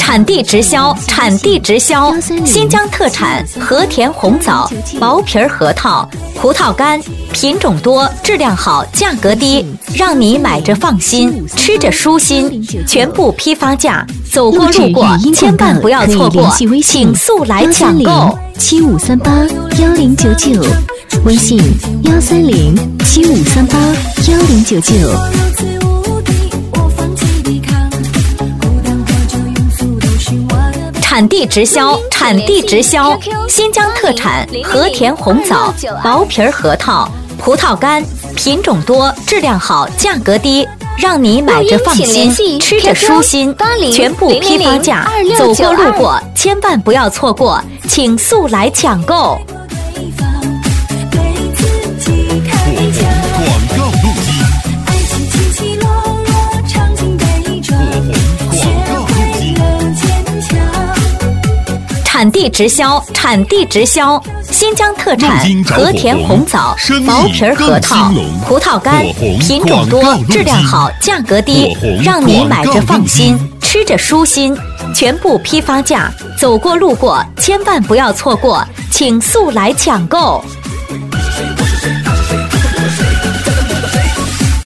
产地直销，产地直销，新疆特产和田红枣、薄皮核桃、葡萄干，品种多，质量好，价格低，让你买着放心，吃着舒心，全部批发价，走过路过千万不要错过，请速来抢购。 75381099，微信13075381099。 产地直销，产地直销，新疆特产和田红枣、薄皮核桃、葡萄干，品种多，质量好，价格低，让你买着放心，吃着舒心，全部批发价，走过路过千万不要错过，请速来抢购。产地直销，产地直销，新疆特产和田红枣、薄皮核桃、葡萄干，品种多，质量好，价格低，让你买着放心，吃着舒心，全部批发价，走过路过千万不要错过，请速来抢购。